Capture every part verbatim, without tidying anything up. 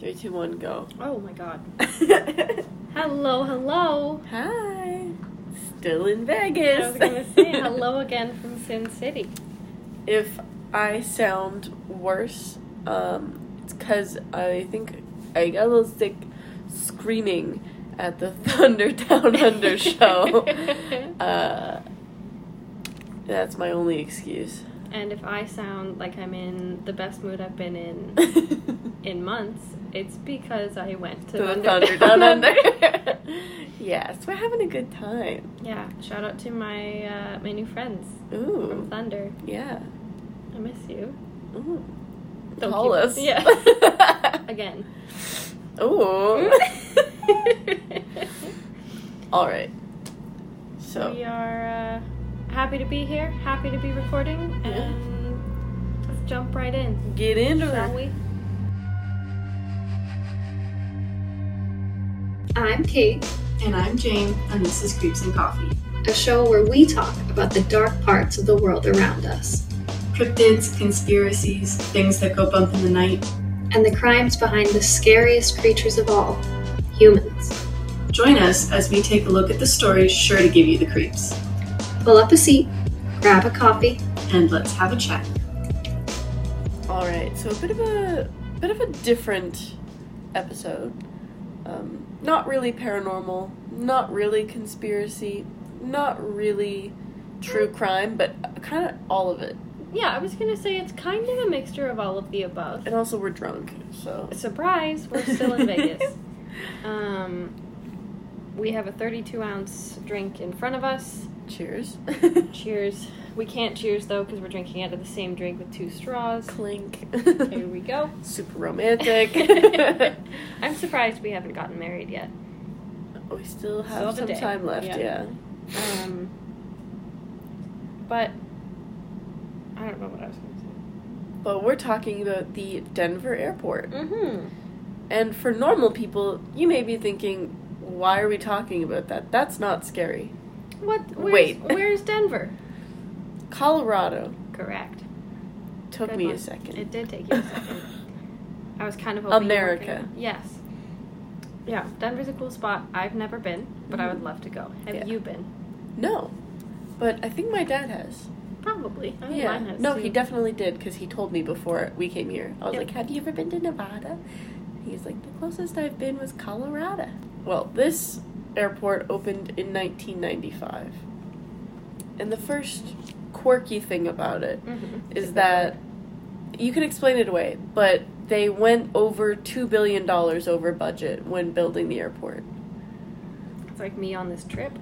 Three, two, one, go. Oh my god. Hello, hello. Hi. Still in Vegas. I was going to say hello again from Sin City. If I sound worse, um, it's because I think I got a little sick screaming at the Thunder Down Under show. Uh, that's my only excuse. And if I sound like I'm in the best mood I've been in in months, it's because I went to, to Thunder, the Thunder Down Under. Yes, we're having a good time. Yeah, shout out to my uh, my new friends Ooh. from Thunder. Yeah. I miss you. Ooh. Don't Call keep- us. Yeah. Again. Ooh. All right. So we are uh, happy to be here, happy to be recording, Yeah. and let's jump right in. get into Shall it. we? I'm Kate, And I'm Jane, and this is Creeps and Coffee. a show where we talk about the dark parts of the world around us Cryptids, conspiracies, things that go bump in the night. and the crimes behind the scariest creatures of all, humans. Join us as we take a look at the stories sure to give you the creeps. Pull up a seat, grab a coffee. And let's have a chat. All right. So a bit of a bit of a different episode. Um, not really paranormal, not really conspiracy, not really true crime, but kind of all of it. Yeah, I was gonna say it's kind of a mixture of all of the above. And also we're drunk, so Surprise, we're still in Vegas. Um, we have a thirty-two ounce drink in front of us. cheers. Cheers. We can't cheers though because we're drinking out of the same drink with two straws. Clink. Here we go. Super romantic. I'm surprised we haven't gotten married yet. We still have Still have a some day. time left, Yeah. yeah. Um, but I don't know what I was going to say. But we're talking about the Denver airport. Mm-hmm. And for normal people, you may be thinking, why are we talking about that? That's not scary. What? Where's, Wait. Where's Denver? Colorado. Correct. Took Good me one. a second. It did take you a second. I was kind of hoping you were America. gonna- Yes. Yeah, Denver's a cool spot. I've never been, but I Mhm. would love to go. Have Yeah. you been? No. But I think my dad has. Probably. I think Yeah. mine has No, too. he definitely did because he told me before we came here. I was Yep. like, have you ever been to Nevada? He's like, the closest I've been was Colorado. Well, this airport opened in nineteen ninety-five. And the first quirky thing about it Mhm. is that you can explain it away, but they went over two billion dollars over budget when building the airport. It's like me on this trip.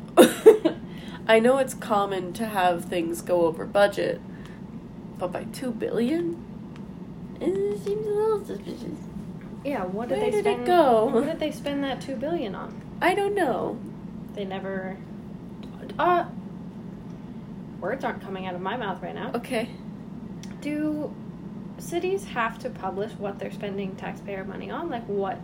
I know it's common to have things go over budget, but by two billion dollars? It seems a little suspicious. Yeah, what did Where they did it spend? go? What did they spend that two billion on? I don't know. They never. Uh. Words aren't coming out of my mouth right now. Okay. Do cities have to publish what they're spending taxpayer money on? Like what?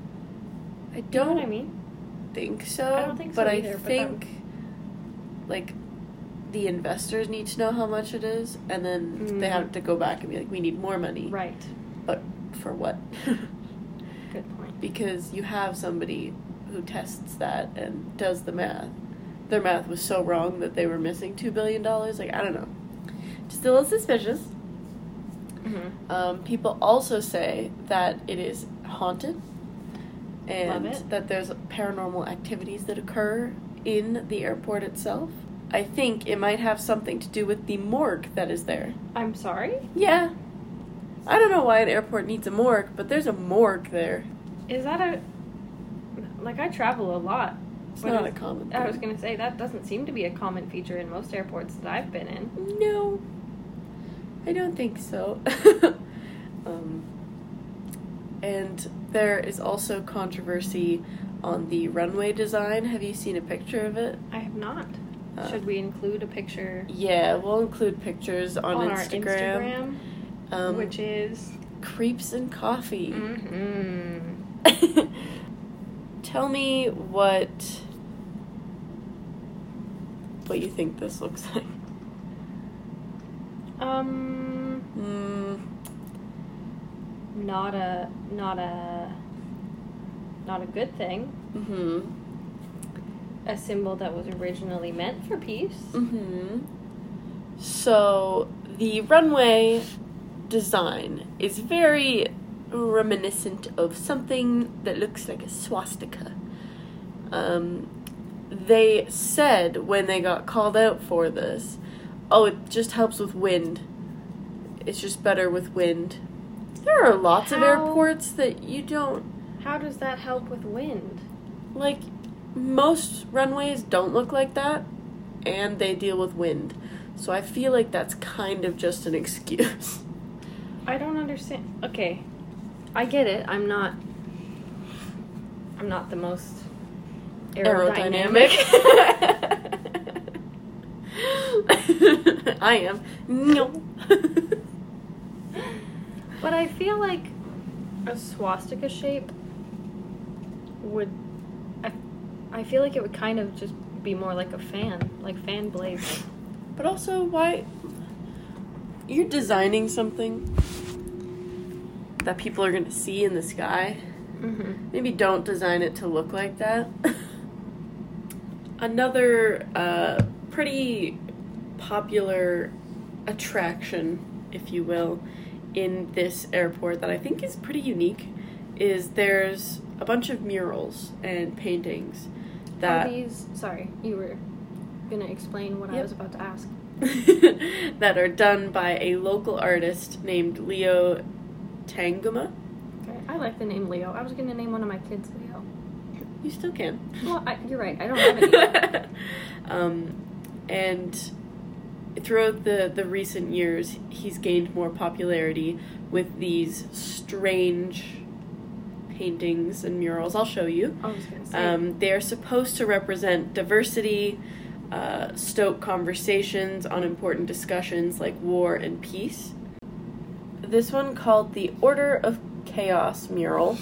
I Do you know don't what I mean? think so. I don't think but so I either, but that think like the investors need to know how much it is, and then they Mm. have to go back and be like, we need more money. Right. But for what? Good point. Because you have somebody who tests that and does the math. Their math was so wrong that they were missing two billion dollars. Like, I don't know. Just a little suspicious. Mm-hmm. Um, people also say that it is haunted and Love it. that there's paranormal activities that occur in the airport itself. I think it might have something to do with the morgue that is there. I'm sorry? Yeah. I don't know why an airport needs a morgue, but there's a morgue there. Is that a. Like, I travel a lot. It's But not a is- common I was thing. going to say, that doesn't seem to be a common feature in most airports that I've been in. No, I don't think so. um, and there is also controversy on the runway design. Have you seen a picture of it? I have not. Uh, Should we include a picture Yeah, we'll include pictures on, on Instagram. our Instagram? Um, which is. Creeps and Coffee. Mm-hmm. Tell me what what you think this looks like. Um. Mm, not a not a not a good thing. Mm-hmm. A symbol that was originally meant for peace. Mm-hmm. So the runway design is very reminiscent of something that looks like a swastika. Um, they said when they got called out for this, oh, it just helps with wind. It's just better with wind. There are lots How? of airports that you don't, How does that help with wind? like, most runways don't look like that, and they deal with wind. So I feel like that's kind of just an excuse. I don't understand. Okay, I get it. I'm not. I'm not the most aerodynamic. Aerodynamic. I am. No. But I feel like a swastika shape would. I, I feel like it would kind of just be more like a fan, like fan blades. But also, why? You're designing something that people are going to see in the sky. Mm-hmm. Maybe don't design it to look like that. Another uh, pretty popular attraction, if you will, in this airport that I think is pretty unique is there's a bunch of murals and paintings that Are these? Sorry, you were gonna explain what I Yep. was about to ask. that are done by a local artist named Leo Tanguma. Okay, I like the name Leo. I was gonna name one of my kids Leo. You still can. Well, I, you're right. I don't have any. um, and throughout the, the recent years, he's gained more popularity with these strange paintings and murals. I'll show you. I was gonna say. Um, they are supposed to represent diversity, uh, stoke conversations on important discussions like war and peace. This one, called the Order of Chaos mural,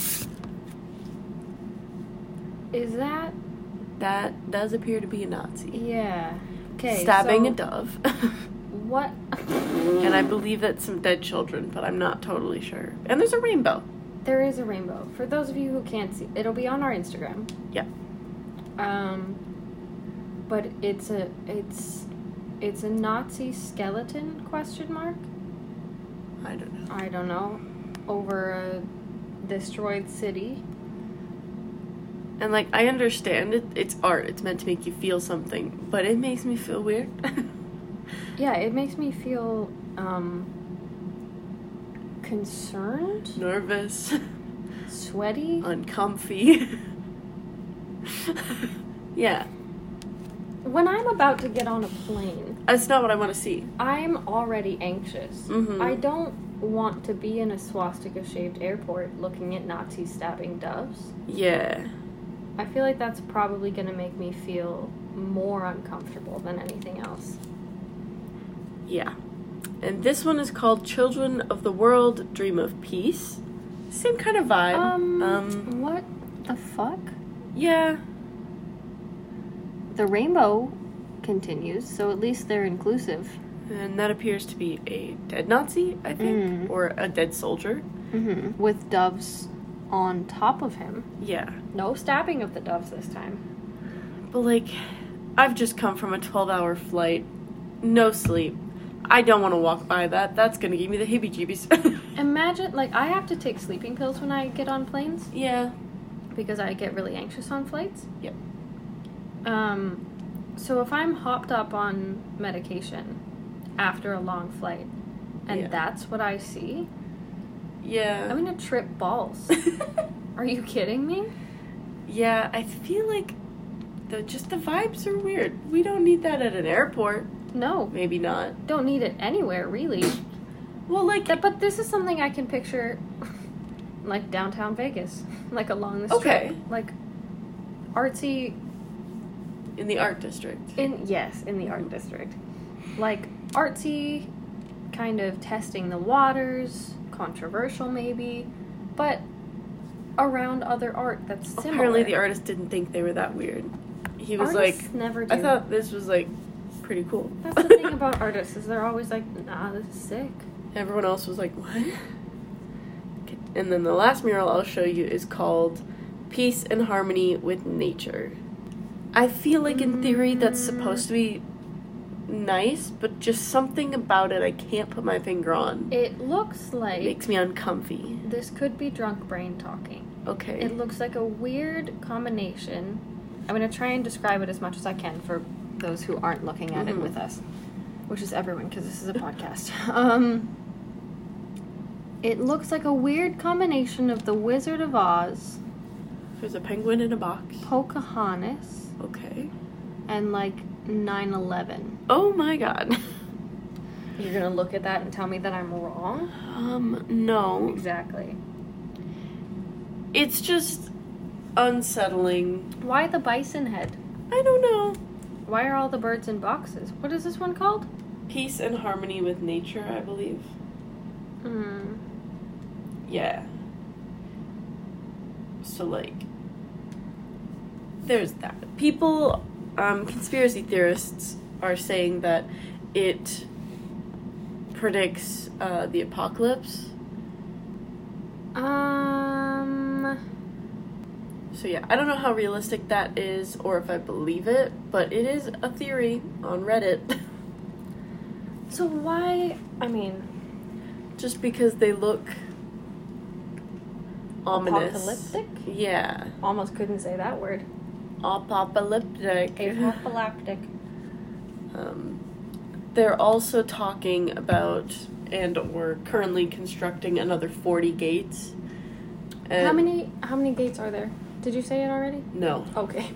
Is that? that does appear to be a Nazi. Yeah. Okay. Stabbing so a dove. What? And I believe that's some dead children, but I'm not totally sure. And there's a rainbow. There is a rainbow. For those of you who can't see, it'll be on our Instagram. Yeah. Um, but it's a it's it's a Nazi skeleton question mark. I don't know. I don't know, over a destroyed city. And, like, I understand it. It's art. It's meant to make you feel something. But it makes me feel weird. Yeah, it makes me feel um concerned, Nervous. sweaty. Uncomfy. Yeah. When I'm about to get on a plane, That's not what I want to see. I'm already anxious. Mhm. I don't want to be in a swastika-shaped airport looking at Nazis stabbing doves. Yeah. I feel like that's probably going to make me feel more uncomfortable than anything else. Yeah. And this one is called Children of the World Dream of Peace. Same kind of vibe. Um, um what the fuck? yeah. The rainbow continues, so at least they're inclusive. And that appears to be a dead Nazi, I think. Mm. Or a dead soldier. Mm-hmm. With doves on top of him. Yeah. No stabbing of the doves this time. But, like, I've just come from a twelve-hour flight. No sleep. I don't want to walk by that. That's going to give me the heebie-jeebies. Imagine, like, I have to take sleeping pills when I get on planes Yeah. because I get really anxious on flights. Yep. Um, so if I'm hopped up on medication after a long flight and Yeah. that's what I see, Yeah. I'm gonna trip balls. Are you kidding me? Yeah, I feel like the just the vibes are weird. We don't need that at an airport. No, Maybe not. don't need it anywhere, really. Well, like, That- but this is something I can picture, like downtown Vegas, like along the strip, Okay. like artsy. in the art district. In yes, in the art district, like artsy, kind of testing the waters, controversial maybe, but around other art that's similar. Apparently, the artist didn't think they were that weird. He was Artists like, never do. I thought this was like pretty cool. That's the thing about artists is they're always like, nah, this is sick. Everyone else was like, what? And then the last mural I'll show you is called Peace and Harmony with Nature. I feel like in theory that's supposed to be nice, but just something about it I can't put my finger on. It looks like... It makes me uncomfy. This could be drunk brain talking. Okay. It looks like a weird combination. I'm going to try and describe it as much as I can for those who aren't looking at Mm-hmm. it with us. Which is everyone, because this is a podcast. Um... It looks like a weird combination of The Wizard of Oz, There's a penguin in a box. Pocahontas, Okay. and like nine eleven. Oh my god. You're gonna look at that and tell me that I'm wrong? Um, no. Exactly. It's just unsettling. Why the bison head? I don't know. Why are all the birds in boxes? What is this one called? Peace and Harmony with Nature, I believe. Hmm. Yeah. So, like, there's that. People, um, conspiracy theorists are saying that it predicts uh, the apocalypse. Um. So, yeah, I don't know how realistic that is or if I believe it, but it is a theory on Reddit. So why? I mean, Just because they look ominous. apocalyptic? Yeah. Almost couldn't say that word. Apocalyptic. Apocalyptic. Um, they're also talking about and or currently constructing another forty gates. And How many? How many gates are there? Did you say it already? No. Okay.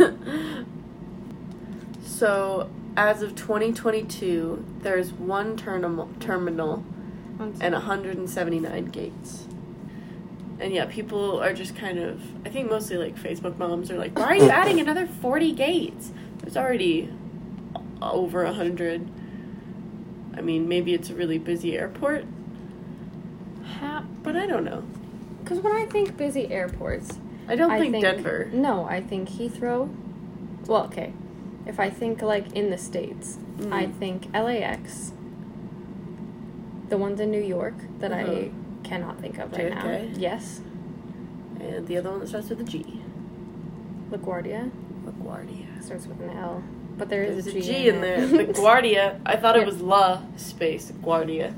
So, as of twenty twenty-two, there's one terminal terminal and one hundred seventy-nine gates. And yeah, people are just kind of, I think mostly like Facebook moms are like, why are you adding another forty gates? There's already over one hundred. I mean, maybe it's a really busy airport, Ha- but I don't know. Because when I think busy airports, I don't I think, think Denver. No, I think Heathrow. Well, okay. If I think like in the States, Mm. I think L A X. The ones in New York that Uh-huh. I cannot think of right J F K? now. Yes. And the other one that starts with a G. LaGuardia LaGuardia. starts with an L, but there is There's a a G, G in there. it. LaGuardia. I thought it Yeah. was La space Guardia.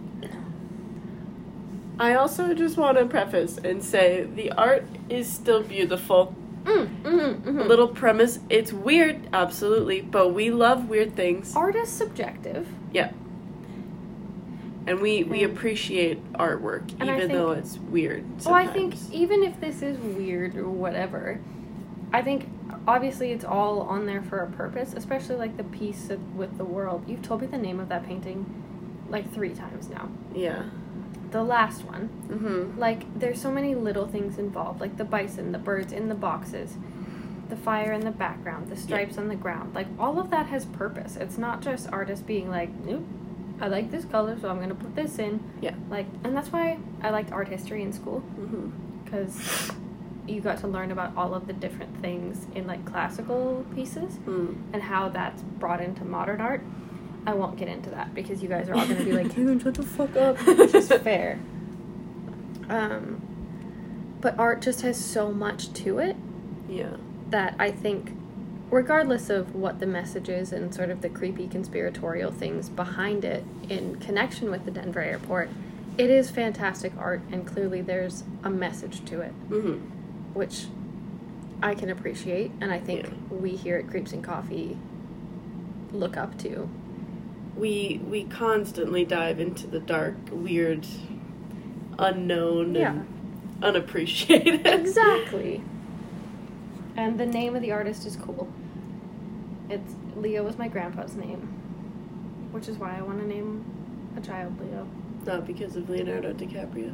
I also just want to preface and say the art is still beautiful. Mm, mm, mm, A little premise, it's weird, absolutely, but we love weird things. Art is subjective. Yeah. And we, we And- appreciate artwork, And I even think- though it's weird sometimes. Well, I think even if this is weird or whatever, I think obviously it's all on there for a purpose, especially like the piece of, with the world. You've told me the name of that painting like three times now. Yeah. The last one. Mm-hmm. Like, there's so many little things involved, like the bison, the birds in the boxes, the fire in the background, the stripes on the ground. Like, all of that has purpose. It's not just artists being like, nope, I like this color, so I'm going to put this in. Yeah. Like, and that's why I liked art history in school, Mm-hmm. because you got to learn about all of the different things in, like, classical pieces Mm. and how that's brought into modern art. I won't get into that because you guys are all going to be like, Kevin, shut the fuck up, which is fair. Um, but art just has so much to it Yeah. that I think, regardless of what the message is and sort of the creepy conspiratorial things behind it in connection with the Denver airport, it is fantastic art, and clearly there's a message to it, Mm-hmm. which I can appreciate, and I think Yeah. we here at Creeps and Coffee look up to. We we constantly dive into the dark, weird, unknown, Yeah. and unappreciated. Exactly. And the name of the artist is cool. It's Leo was my grandpa's name, which is why I want to name a child Leo. Not because of Leonardo DiCaprio.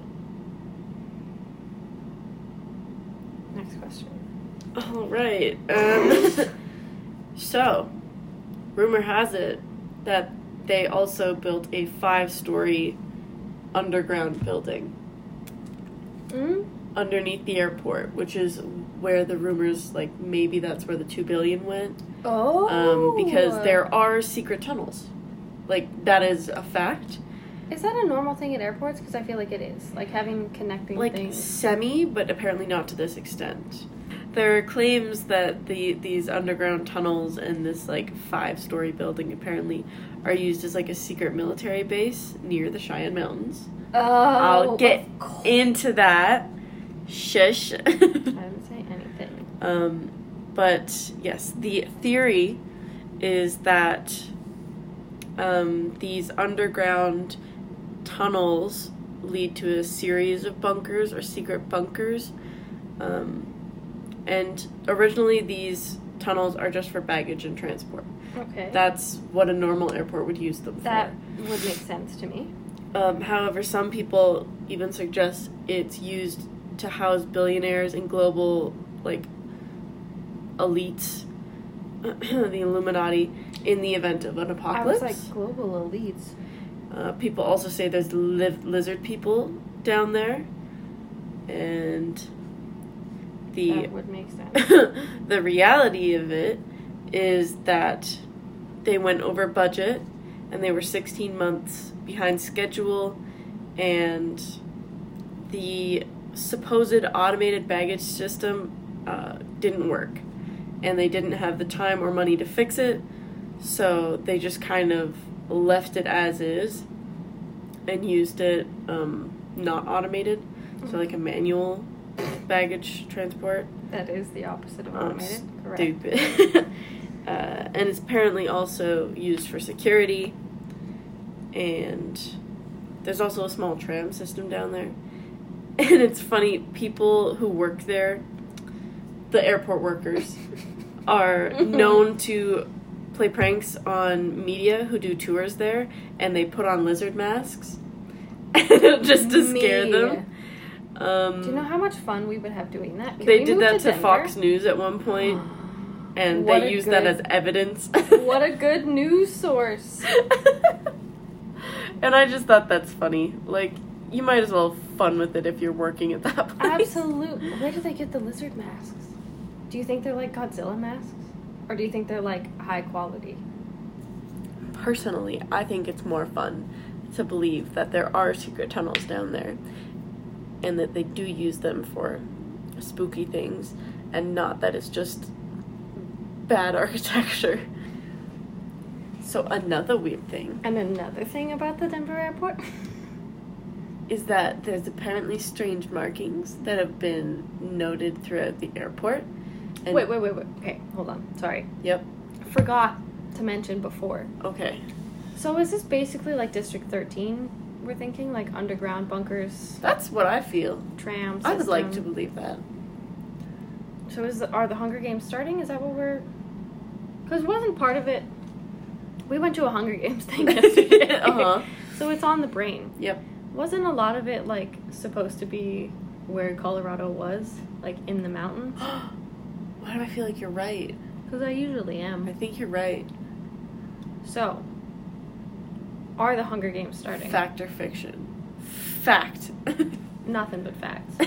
Next question. All right. Um, so, rumor has it that they also built a five-story underground building Mm? underneath the airport, which is where the rumors, like, maybe that's where the two billion went. Oh. Um, because there are secret tunnels. Like, that is a fact. Is that a normal thing at airports? Because I feel like it is. Like having connecting Like, things. semi, but apparently not to this extent. There are claims that the these underground tunnels and this, like, five-story building apparently are used as, like, a secret military base near the Cheyenne Mountains. Oh, I'll get of course. into that. Shush. I didn't say anything. um, but, yes, the theory is that um, these underground tunnels lead to a series of bunkers or secret bunkers. Um, and originally these tunnels are just for baggage and transport. Okay. That's what a normal airport would use them That for. would make sense to me. Um, however, some people even suggest it's used to house billionaires and global, like, elites, the Illuminati, in the event of an apocalypse. I was like, global elites. Uh, people also say there's li- lizard people down there, and the That would make sense. the reality of it is that they went over budget, and they were sixteen months behind schedule, and the supposed automated baggage system uh, didn't work, and they didn't have the time or money to fix it, so they just kind of left it as is and used it um, not automated, so like a manual baggage transport. That is the opposite of Um, automated. Correct. Stupid. uh, and it's apparently also used for security, and there's also a small tram system down there. And it's funny, people who work there, the airport workers, are known to play pranks on media who do tours there, and they put on lizard masks just to scare Me. them. Um, Do you know how much fun we would have doing that? Can they we did move that to, Denver? Fox News at one point, and What they a used that good- as evidence. What a good news source. And I just thought that's funny. Like, you might as well have fun with it if you're working at that place. Absolutely. Where do they get the lizard masks? Do you think they're like Godzilla masks? Or do you think they're like high quality? Personally, I think it's more fun to believe that there are secret tunnels down there, and that they do use them for spooky things, and not that it's just bad architecture. So another weird thing And another thing about the Denver airport? is that there's apparently strange markings that have been noted throughout the airport. And wait, wait, wait, wait. Okay, hold on. Sorry. Yep. Forgot to mention before. Okay. So is this basically like District thirteen? We're thinking like underground bunkers, That's what I feel. tram I would like to system. believe that. So is the, are the Hunger Games starting? Is that what we're? Because wasn't part of it. We went to a Hunger Games thing yesterday. Uh-huh. So it's on the brain. Yep. Wasn't a lot of it like supposed to be where Colorado was, like in the mountains? Why do I feel like you're right? Because I usually I am. think you're right. So, are the Hunger Games starting? Fact or fiction? Fact. Nothing but facts.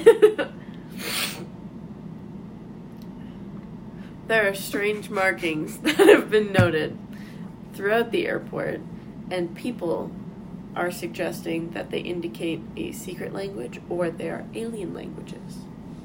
There are strange markings that have been noted throughout the airport, and people are suggesting that they indicate a secret language or they are alien languages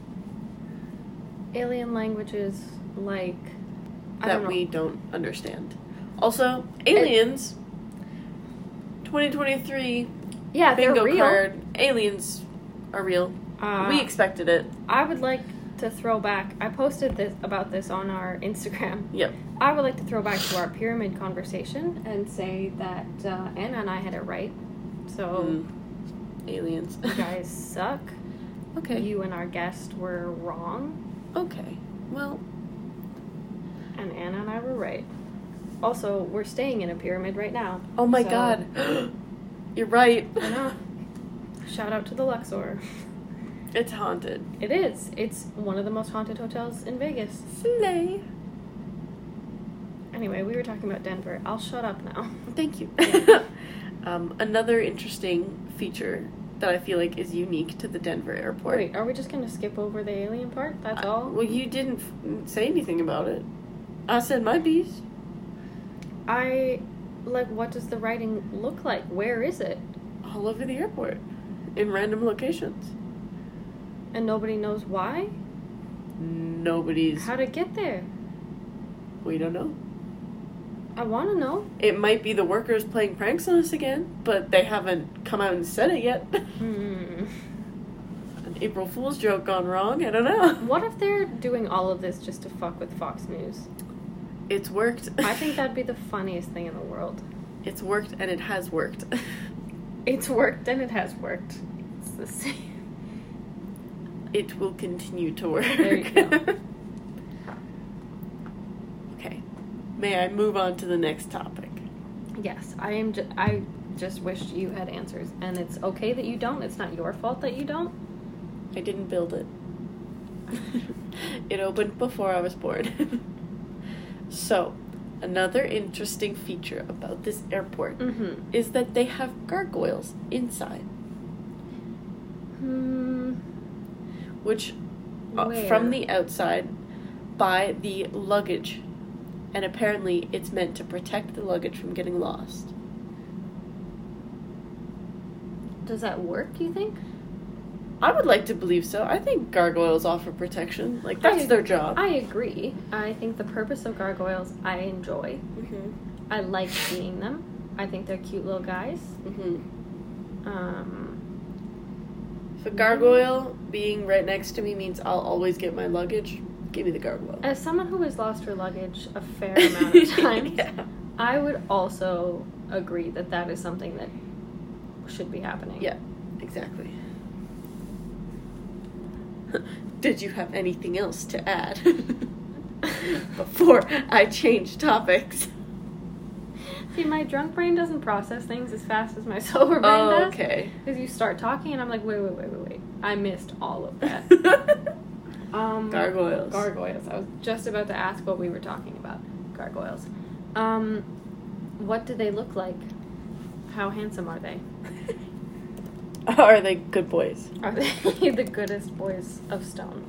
Alien languages like I that don't know. we don't understand. Also, aliens. twenty twenty-three Yeah, they're bingo real. card. Aliens are real. Uh, We expected it. I would like to throw back. I posted this about this on our Instagram. Yep. I would like to throw back to our pyramid conversation and say that uh, Anna and I had it right. So Mm. Aliens. you guys suck. Okay. You and our guest were wrong, Okay. Well, and Anna and I were right. Also, we're staying in a pyramid right now. oh my So- god. You're right. I know. Shout out to the Luxor. It's haunted. It is. It's one of the most haunted hotels in Vegas. Slay. Anyway, we were talking about Denver. I'll shut up now. Thank you. Yeah. um, another interesting feature that I feel like is unique to the Denver airport. Wait, are we just gonna skip over the alien part? That's Uh, all? well, you didn't f- say anything about it. I said my piece. I like. What does the writing look like? Where is it? Oh, all over the airport in random locations. And nobody knows why? Nobody's... How'd it get there? We don't know. I want to know. It might be the workers playing pranks on us again, but they haven't come out and said it yet. Hmm. An April Fool's joke gone wrong? I don't know. What if they're doing all of this just to fuck with Fox News? It's worked. I think that'd be the funniest thing in the world. It's worked and it has worked. It's worked and it has worked. It's the same. It will continue to work. There you go. Okay. May I move on to the next topic? Yes, I am. Ju- I just wished you had answers, and it's okay that you don't. It's not your fault that you don't. I didn't build it. It opened before I was born. So, another interesting feature about this airport Mm-hmm. is that they have gargoyles inside, Hmm. which uh, Where? from the outside by the luggage, and apparently it's meant to protect the luggage from getting lost. Does that work? You think? I would like to believe so. I think gargoyles offer protection. Like, that's I, their job. I agree. I think the purpose of gargoyles I enjoy. Mm-hmm. I like seeing them. I think they're cute little guys. Mm-hmm. Um, If a gargoyle being right next to me means I'll always get my luggage, give me the gargoyle. as someone who has lost her luggage a fair amount of times, Yeah. I would also agree that that is something that should be happening. Yeah, exactly. Did you have anything else to add before I change topics? See, my drunk brain doesn't process things as fast as my sober brain Oh, does. okay. Because you start talking and I'm like, wait, wait, wait, wait, wait. I missed all of that. um, Gargoyles. Gargoyles. I was just about to ask what we were talking about. Gargoyles. Um, what do they look like? How handsome are they? Are they good boys? Are they the goodest boys of stone?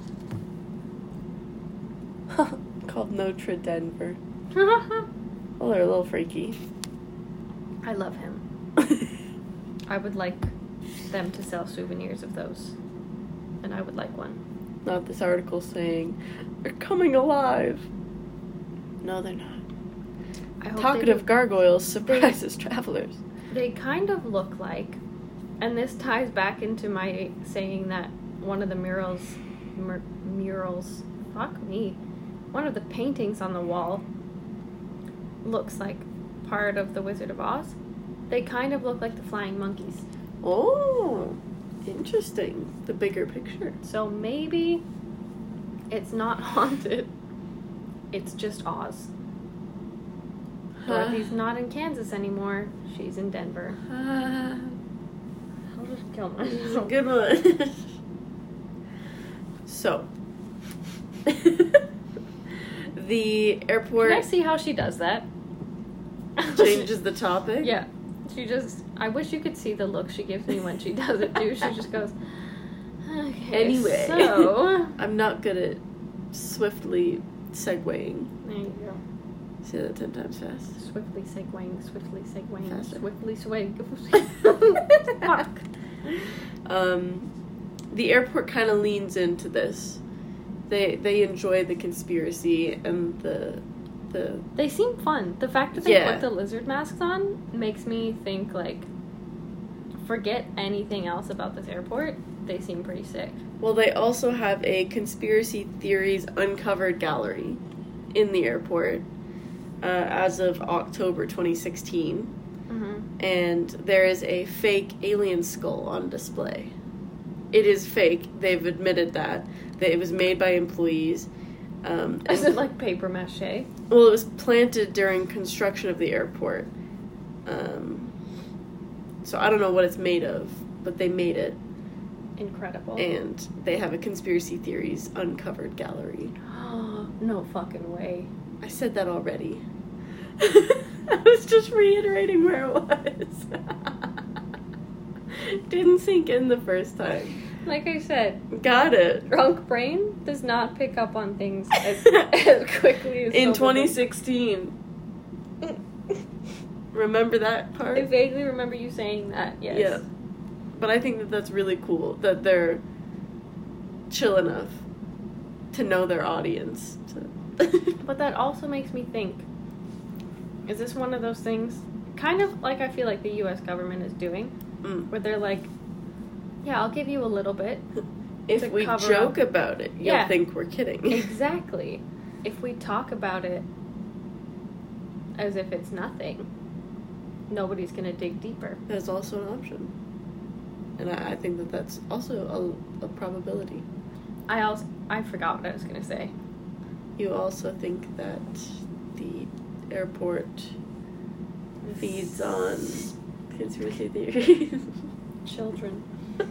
Called Notre Denver. Well, they're a little freaky. I love him. I would like them to sell souvenirs of those. And I would like one. Not this article saying, they're coming alive. No, they're not. I hope Talkative they, gargoyles surprises travelers. they kind of look like, and this ties back into my saying that one of the murals, mur- murals, fuck me, one of the paintings on the wall looks like part of the Wizard of Oz. They kind of look like the flying monkeys. Oh, interesting. The bigger picture. So maybe it's not haunted. It's just Oz. Dorothy's not in Kansas anymore. She's in Denver. Uh, I'll just kill this is a myself. good one. So, the airport Can I see how she does that? changes the topic. Yeah. She just, I wish you could see the look she gives me when she does it too. She just goes, okay, Anyway. so. I'm not good at swiftly segueing. There you go. Say that ten times fast. Swiftly segueing, swiftly segueing, Faster. swiftly sway. Fuck. Um, the airport kind of leans into this. They they enjoy the conspiracy and the the They seem fun. The fact that they Yeah. put the lizard masks on makes me think, like, forget anything else about this airport. They seem pretty sick. well, they also have a conspiracy theories uncovered gallery in the airport uh, as of October twenty sixteen, Mm-hmm. and there is a fake alien skull on display. It is fake. They've admitted that that it was made by employees. Um, Is and- it like paper mache? Well, it was planted during construction of the airport. Um, so I don't know what it's made of, but they made it. Incredible. And they have a conspiracy theories uncovered gallery. No fucking way. I said that already. I was just reiterating where it was. Didn't sink in the first time. Like I said, Got it. drunk brain does not pick up on things as, as quickly as In sober brain. twenty sixteen. remember that part. I vaguely remember you saying that, yes. Yeah. But I think that that's really cool, that they're chill enough to know their audience. To But that also makes me think, is this one of those things, kind of like I feel like the U S government is doing, mm. where they're like, yeah, I'll give you a little bit. If to we cover joke up. about it, you'll Yeah. think we're kidding. Exactly. If we talk about it as if it's nothing, nobody's going to dig deeper. That's also an option. And I, I think that that's also a, a probability. I also, I forgot what I was going to say. You also think that the airport feeds on conspiracy theories. Children.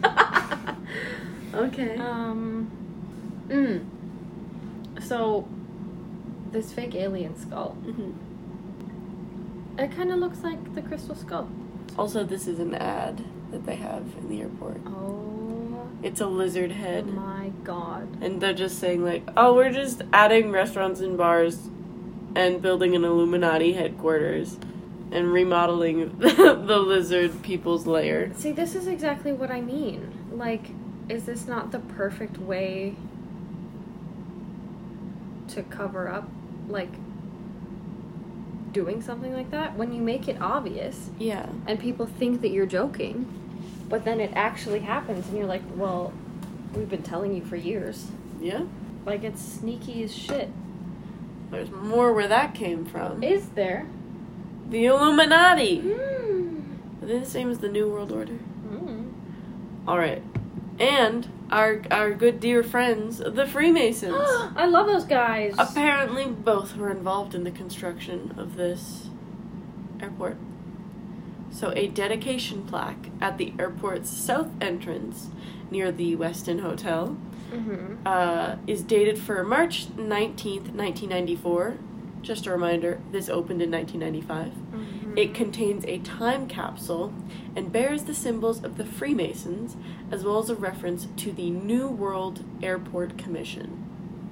Okay. Um, mm. So, this fake alien skull, Mm-hmm. it kind of looks like the crystal skull. Also, this is an ad that they have in the airport. Oh It's a lizard head. my god. And they're just saying, like, oh, we're just adding restaurants and bars and building an Illuminati headquarters and remodeling the lizard people's lair. See, this is exactly what I mean. Like, is this not the perfect way to cover up, like, doing something like that? When you make it obvious Yeah. and people think that you're joking, but then it actually happens and you're like, well, we've been telling you for years. Yeah. Like, it's sneaky as shit. There's more where that came from. Is there? The Illuminati! Mm. Are they the same as the New World Order? Mm. Alright. And our our good dear friends, the Freemasons. I love those guys. Apparently both were involved in the construction of this airport. So a dedication plaque at the airport's south entrance near the Westin Hotel Mm-hmm. uh, is dated for March nineteenth, nineteen ninety-four. Just a reminder, this opened in nineteen ninety-five. Mm-hmm. It contains a time capsule and bears the symbols of the Freemasons, as well as a reference to the New World Airport Commission.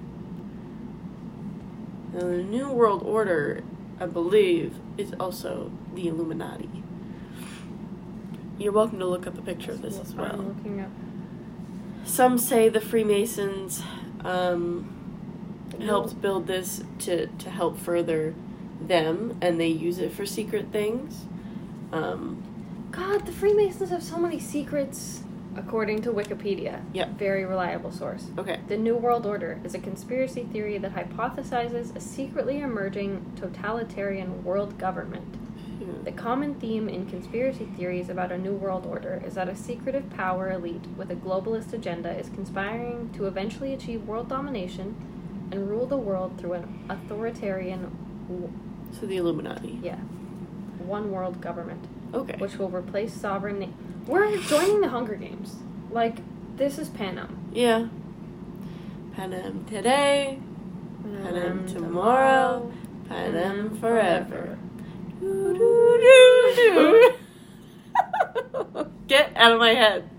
Now, the New World Order, I believe, is also the Illuminati. You're welcome to look up a picture of this as I'm well. looking up. Some say the Freemasons um, helped build this to, to help further them, and they use it for secret things. Um, God, the Freemasons have so many secrets. According to Wikipedia, Yep. very reliable source. okay. The New World Order is a conspiracy theory that hypothesizes a secretly emerging totalitarian world government. The common theme in conspiracy theories about a new world order is that a secretive power elite with a globalist agenda is conspiring to eventually achieve world domination and rule the world through an authoritarian, w- So the Illuminati. yeah, one world government, Okay. which will replace sovereign. Na- We're joining the Hunger Games. Like, this is Panem. Yeah. Panem today, Panem tomorrow, Panem forever. Doo, doo, doo, doo. Get out of my head.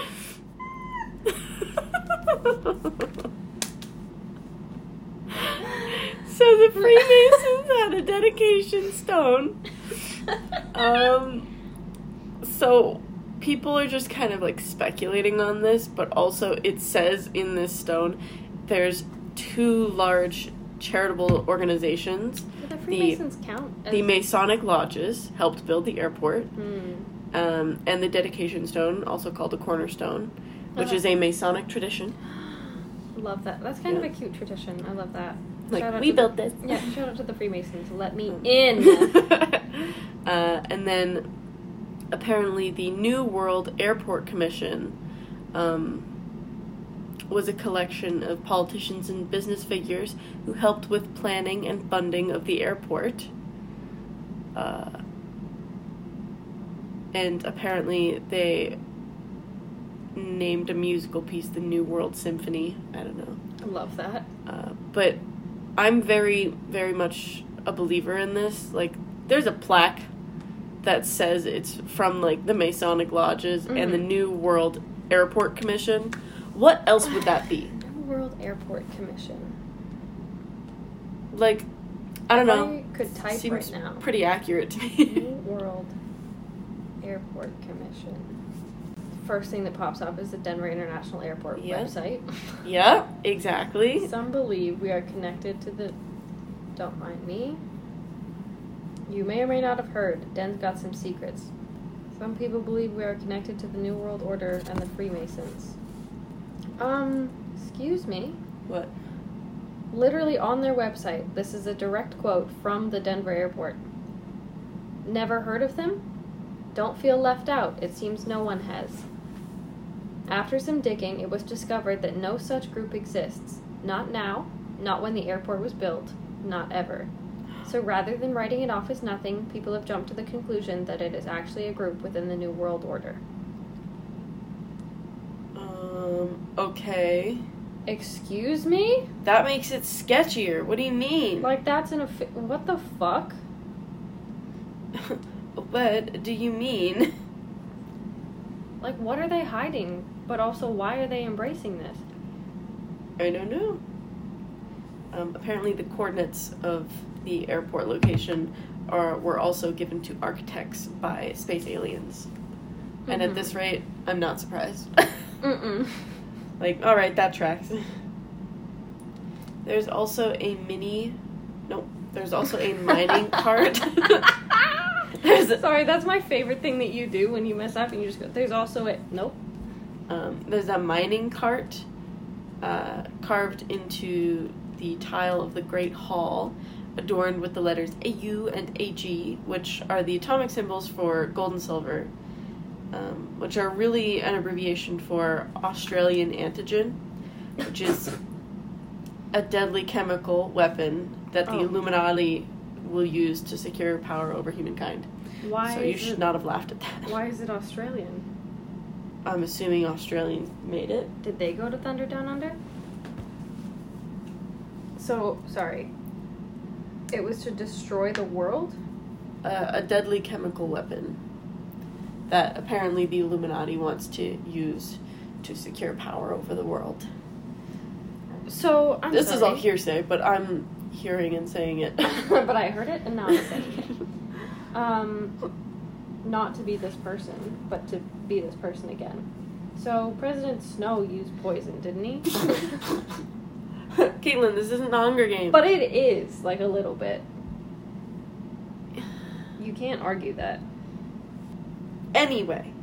So the Freemasons had a dedication stone. Um, so people are just kind of like speculating on this, but also it says in this stone there's two large charitable organizations. Do the Freemasons count? As- The Masonic lodges helped build the airport, Hmm. um, and the dedication stone, also called the cornerstone, which Uh-huh. is a Masonic tradition. Love that. That's kind Yeah. of a cute tradition. I love that. Like, Shout out we to built the- this. Yeah, shout out to the Freemasons. Let me Mm. in. uh, and then, apparently, the New World Airport Commission um, was a collection of politicians and business figures who helped with planning and funding of the airport. Uh, and apparently, they named a musical piece the New World Symphony. I don't know. I love that. Uh, but I'm very, very much a believer in this. Like, there's a plaque that says it's from, like, the Masonic lodges Mhm. and the New World Airport Commission. What else would that be? New World Airport Commission. Like, I don't know. I could type Seems right now. pretty accurate to New me. Airport Commission. First thing that pops up is the Denver International Airport Yeah. website. Yep, exactly. Some believe we are connected to the... Don't mind me. You may or may not have heard, Den's got some secrets. Some people believe we are connected to the New World Order and the Freemasons. Um, excuse me. What? Literally on their website, this is a direct quote from the Denver airport. Never heard of them? Don't feel left out. It seems no one has. After some digging, it was discovered that no such group exists. Not now, not when the airport was built, not ever. So rather than writing it off as nothing, people have jumped to the conclusion that it is actually a group within the New World Order. Um, okay. Excuse me? That makes it sketchier. What do you mean? Like, that's an offi- what the fuck? What do you mean? Like, what are they hiding? But also, why are they embracing this? I don't know. Um, apparently the coordinates of the airport location are were also given to architects by space aliens. Mm-hmm. And at this rate, I'm not surprised. Mm-mm. Like, alright, that tracks. There's also a mini... Nope. There's also a mining cart. There's a, Sorry, that's my favorite thing that you do when you mess up and you just go, there's also a... Nope. um, there's a mining cart uh, carved into the tile of the Great Hall, adorned with the letters A U and A G, which are the atomic symbols for gold and silver, um, which are really an abbreviation for Australian antigen, which is a deadly chemical weapon that the Oh. Illuminati will use to secure power over humankind. Why So you is should it, not have laughed at that. Why is it Australian? I'm assuming Australians made it. Did they go to Thunder Down Under? So, sorry. It was to destroy the world? Uh, a deadly chemical weapon that apparently the Illuminati wants to use to secure power over the world. So, I'm this sorry. is all hearsay, but I'm hearing and saying it. But I heard it and now I'm saying it. Um, not to be this person, but to be this person again. So, President Snow used poison, didn't he? Caitlin, this isn't the Hunger Games. But it is, like, a little bit. You can't argue that. Anyway.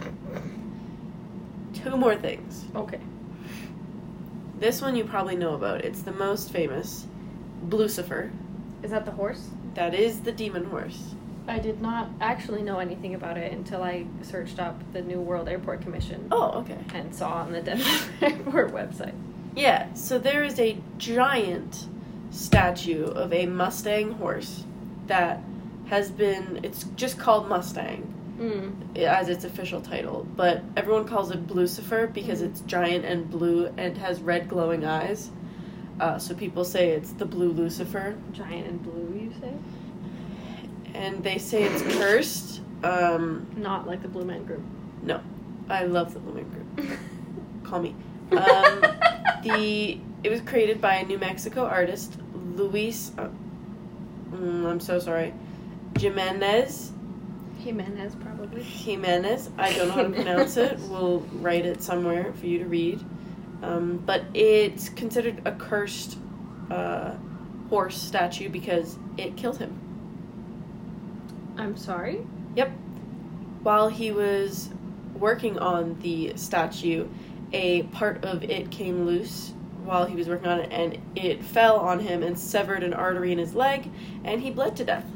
Two more things. Okay. This one you probably know about. It's the most famous. Blucifer. Is that the horse? That is the demon horse. I did not actually know anything about it until I searched up the New World Airport Commission. Oh, okay. And saw on the Denver Airport website. Yeah, so there is a giant statue of a Mustang horse that has been, it's just called Mustang Mm. as its official title, but everyone calls it Blucifer because Mm. it's giant and blue and has red glowing eyes. Uh, so people say it's the Blue Lucifer. Giant and blue, you say? And they say it's cursed. Um, Not like the Blue Man Group. no, I love the Blue Man Group. Call me. Um, the it was created by a New Mexico artist, Luis. Uh, mm, I'm so sorry, Jimenez. Jimenez, probably. Jimenez. I don't know how to pronounce it. We'll write it somewhere for you to read. Um, but it's considered a cursed uh, horse statue because it killed him. I'm sorry? Yep. While he was working on the statue, a part of it came loose while he was working on it, and it fell on him and severed an artery in his leg, and he bled to death.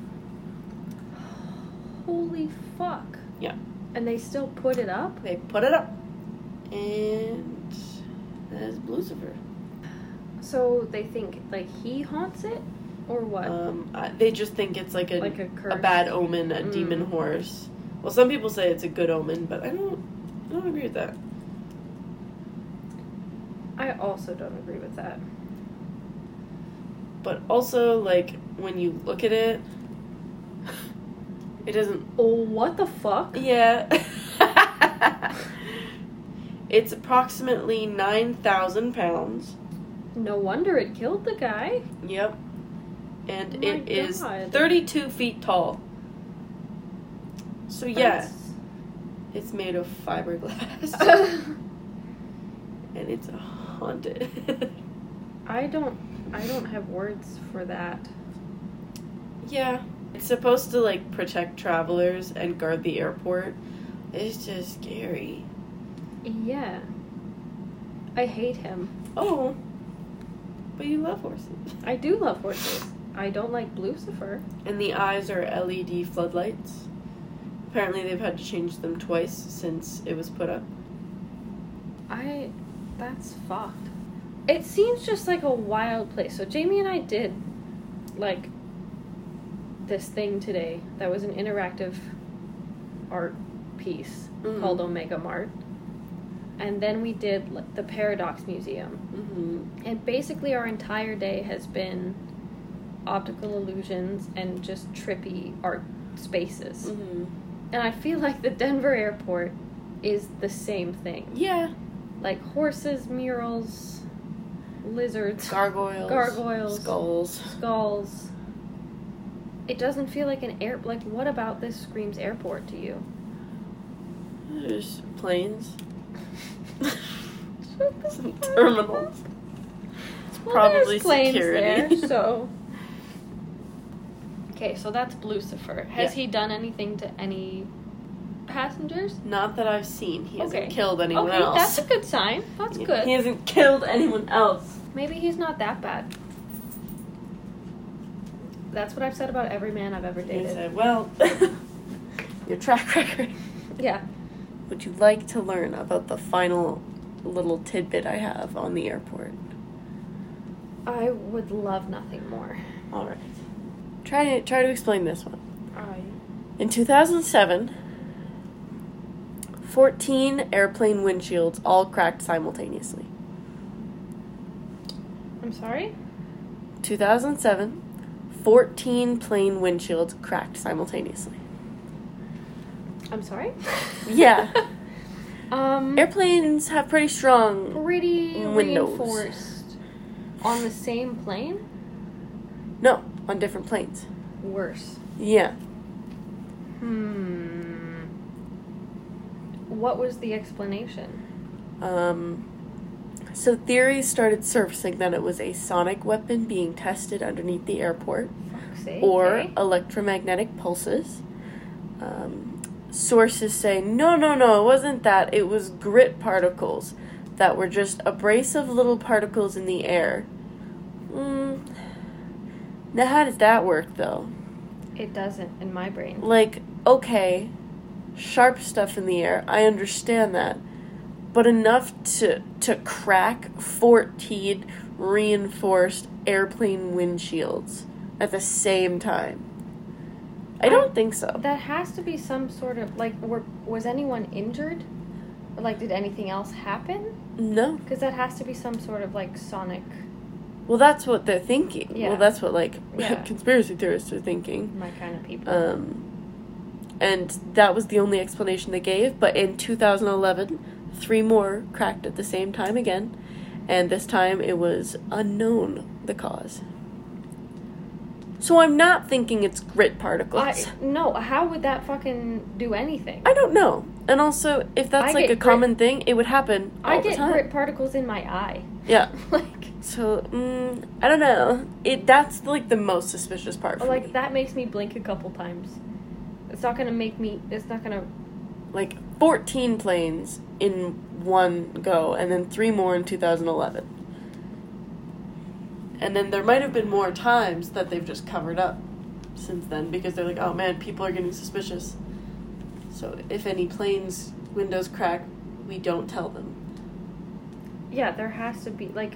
Holy fuck. Yeah. And they still put it up? They put it up, and that's Lucifer. So they think, like, he haunts it? Or what? Um, uh, they just think it's like a Like a a curse? bad omen, a Mm. demon horse. Well, some people say it's a good omen, but I don't, I don't agree with that. I also don't agree with that. But also, like, when you look at it, it doesn't. Oh, what the fuck? Yeah. It's approximately nine thousand pounds. No wonder it killed the guy. Yep. And Oh my it is God. thirty-two feet tall. So yeah, That's- it's made of fiberglass. And it's haunted. I don't I don't have words for that. Yeah. It's supposed to, like, protect travelers and guard the airport. It's just scary. Yeah. I hate him. Oh. But you love horses. I do love horses. I don't like Lucifer. And the eyes are L E D floodlights. Apparently they've had to change them twice since it was put up. I that's fucked. It seems just like a wild place. So Jamie and I did like this thing today that was an interactive art piece Mhm. called Omega Mart. And then we did like, the Paradox Museum. Mm-hmm. And basically our entire day has been optical illusions and just trippy art spaces. Mm-hmm. And I feel like the Denver airport is the same thing. Yeah. Like horses, murals, lizards, Gargoyles. Gargoyles. Skulls. skulls. It doesn't feel like an air. Like, what about this screams airport to you? There's planes. Shut the Some fuck terminals. up. It's Well, probably there's planes security. there, so. Okay, so that's Lucifer. Has Yeah. he done anything to any passengers? Not that I've seen. He hasn't Okay. killed anyone okay, else. that's a good sign. That's Yeah, good. He hasn't killed anyone else. Maybe he's not that bad. That's what I've said about every man I've ever He dated. said, well, your track record. Yeah. Would you like to learn about the final little tidbit I have on the airport? I would love nothing more. All right. Try to try to explain this one. I. In two thousand seven, fourteen airplane windshields all cracked simultaneously. I'm sorry? two thousand seven, fourteen plane windshields cracked simultaneously. I'm sorry? Yeah. um. Airplanes have pretty strong... Pretty windows. reinforced. On the same plane? No, on different planes. Worse. Yeah. Hmm. What was the explanation? Um, so theories started surfacing that it was a sonic weapon being tested underneath the airport, Fuck's sake, or eh? electromagnetic pulses. Um, sources say, no, no, no, it wasn't that. It was grit particles that were just abrasive little particles in the air. Mm. Now, how does that work, though? It doesn't in my brain. Like, okay, sharp stuff in the air, I understand that. But enough to to crack fourteen reinforced airplane windshields at the same time. I don't I- think so. That has to be some sort of like. Were was anyone injured? Or, like, did anything else happen? No. Because that has to be some sort of like sonic. Well, that's what they're thinking. Yeah. Well, that's what, like, Yeah. conspiracy theorists are thinking. My kind of people. Um, and that was the only explanation they gave. But in two thousand eleven, three more cracked at the same time again. And this time it was unknown the cause. So I'm not thinking it's grit particles. I, no, how would that fucking do anything? I don't know. And also, if that's I like a get common thing, it would happen all I the get time. grit particles in my eye. Yeah. like, So, mm, I don't know. It That's like the most suspicious part for like me. that makes me blink a couple times. It's not gonna make me. It's not gonna. Like fourteen planes in one go, and then three more in two thousand eleven. And then there might have been more times that they've just covered up since then because they're like, oh man, people are getting suspicious. So if any planes' windows crack, we don't tell them. Yeah, there has to be like.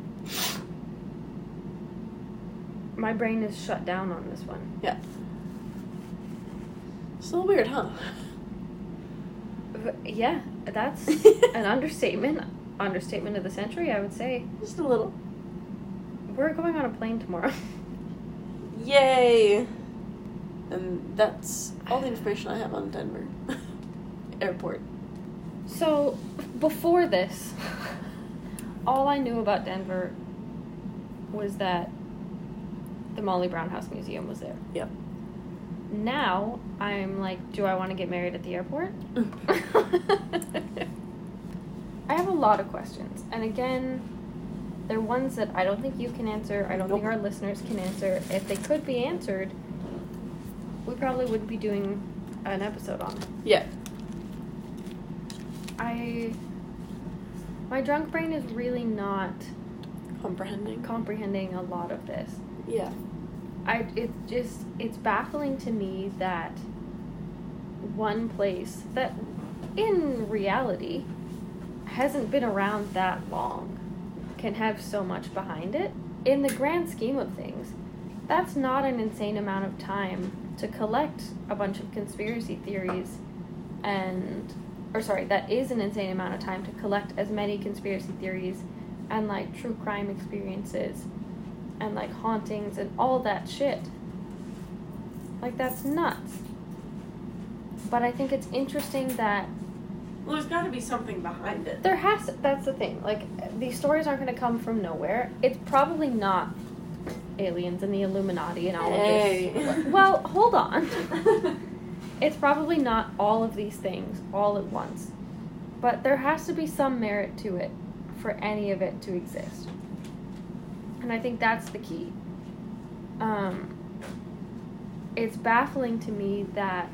My brain is shut down on this one. Yeah. It's a little weird, huh? But, yeah, that's an understatement. Understatement of the century, I would say. Just a little. We're going on a plane tomorrow. Yay! And that's all the information I have on Denver Airport. So, before this, all I knew about Denver was that the Molly Brown House Museum was there. Yep. now I'm like, do I want to get married at the airport? I have a lot of questions. And again, they're ones that I don't think you can answer. I don't Nope. think our listeners can answer. If they could be answered, we probably wouldn't be doing an episode on it. Yeah. I... My drunk brain is really not Comprehending. comprehending a lot of this. Yeah. I it's just it's baffling to me that one place that in reality hasn't been around that long can have so much behind it. In the grand scheme of things, that's not an insane amount of time to collect a bunch of conspiracy theories and or sorry, that is an insane amount of time to collect as many conspiracy theories and like true crime experiences and like hauntings and all that shit. Like, that's nuts. But I think it's interesting that Well, there's got to be something behind it. there has to, that's the thing. Like, these stories aren't going to come from nowhere. It's probably not aliens and the Illuminati and all Hey. of this. Well, hold on. It's probably not all of these things all at once. But there has to be some merit to it for any of it to exist. And I think that's the key. Um, it's baffling to me that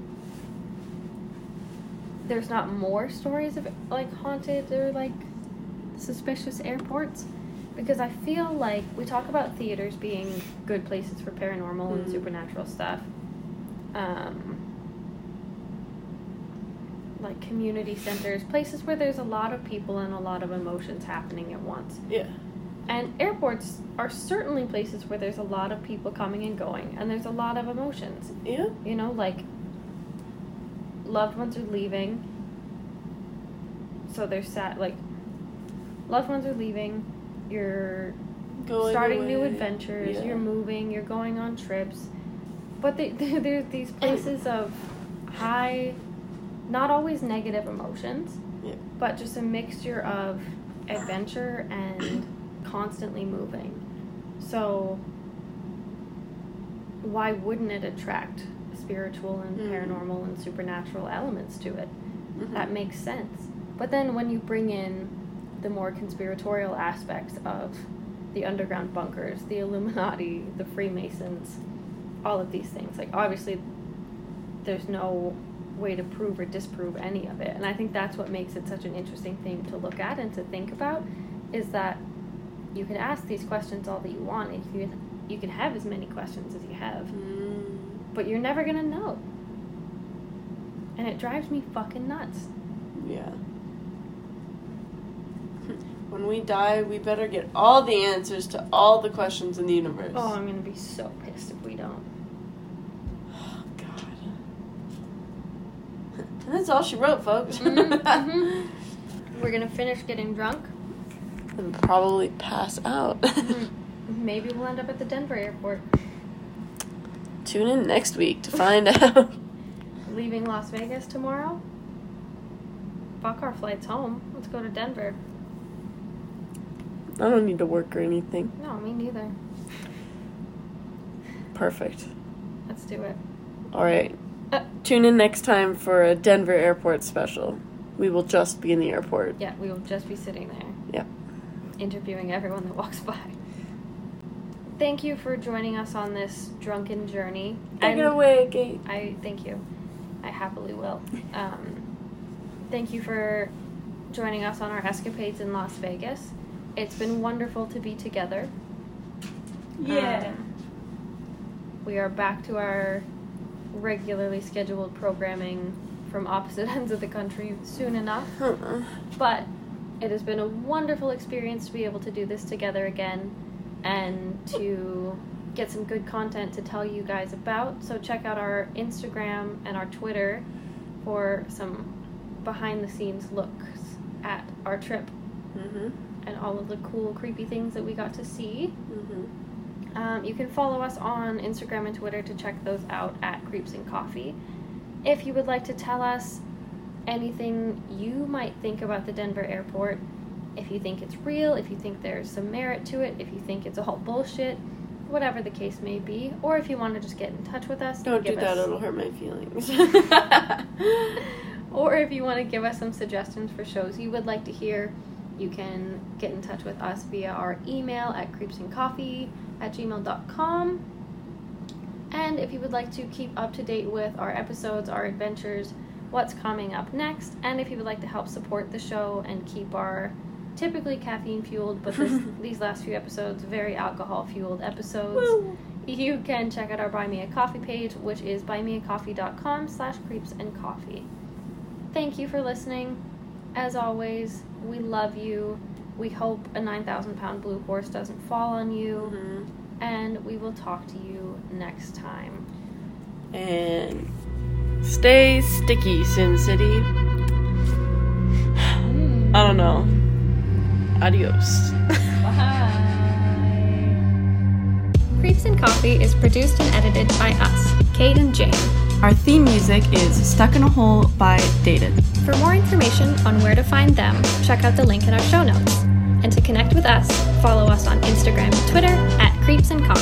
there's not more stories of like haunted or like suspicious airports, because I feel like we talk about theaters being good places for paranormal and Mhm. supernatural stuff. Um, like community centers, places where there's a lot of people and a lot of emotions happening at once. Yeah. And airports are certainly places where there's a lot of people coming and going, and there's a lot of emotions. Yeah. You know, like, loved ones are leaving, so they're sad, like, loved ones are leaving, you're Going starting new away. adventures, Yeah. you're moving, you're going on trips, but they, there's these places of high, not always negative emotions, Yeah. but just a mixture of adventure and constantly moving. So why wouldn't it attract spiritual and Mm. paranormal and supernatural elements to it? Mhm. That makes sense. But then when you bring in the more conspiratorial aspects of the underground bunkers, the Illuminati, the Freemasons, all of these things, like, obviously there's no way to prove or disprove any of it. And I think that's what makes it such an interesting thing to look at and to think about, is that you can ask these questions all that you want, and you can, you can have as many questions as you have, Mm. but you're never gonna know. And it drives me fucking nuts. Yeah. When we die, we better get all the answers to all the questions in the universe. Oh, I'm gonna be so pissed if we don't. Oh, God. And that's all she wrote, folks. Mhm. We're gonna finish getting drunk. And probably pass out. Maybe we'll end up at the Denver airport, Tune in next week to find out. leaving Las Vegas tomorrow. Fuck our flights home. Let's go to Denver. I don't need to work or anything. No, me neither. Perfect. Let's do it. All right. Uh, Tune in next time for a Denver airport special. We will just be in the airport. yeah, we will just be sitting there. Yeah. Interviewing everyone that walks by. Thank you for joining us on this drunken journey. Take it And away, Kate. I thank you. I happily will. Um, thank you for joining us on our escapades in Las Vegas. It's been wonderful to be together. Yeah. Um, we are back to our regularly scheduled programming from opposite ends of the country soon enough. Uh-uh. But it has been a wonderful experience to be able to do this together again and to get some good content to tell you guys about. So check out our Instagram and our Twitter for some behind the scenes looks at our trip Mm-hmm. and all of the cool, creepy things that we got to see. Mm-hmm. Um, you can follow us on Instagram and Twitter to check those out at Creeps and Coffee. If you would like to tell us anything you might think about the Denver airport, if you think it's real, if you think there's some merit to it, if you think it's all bullshit, whatever the case may be. Or if you want to just get in touch with us. Don't do give that, us- it'll hurt my feelings. Or if you want to give us some suggestions for shows you would like to hear, you can get in touch with us via our email at creepsandcoffee at gmail dot com. And if you would like to keep up to date with our episodes, our adventures, what's coming up next, and if you would like to help support the show and keep our typically caffeine-fueled, but this, these last few episodes, very alcohol-fueled episodes, Woo. you can check out our Buy Me a Coffee page, which is buymeacoffee.com slash creepsandcoffee. Thank you for listening. As always, we love you. We hope a nine thousand pound blue horse doesn't fall on you. Mm-hmm. And we will talk to you next time. And stay sticky, Sin City. Mm. I don't know. Adios. Bye. Creeps and Coffee is produced and edited by us, Kate and Jane. Our theme music is Stuck in a Hole by Dated. For more information on where to find them, check out the link in our show notes. And to connect with us, follow us on Instagram and Twitter at Creeps and Coffee.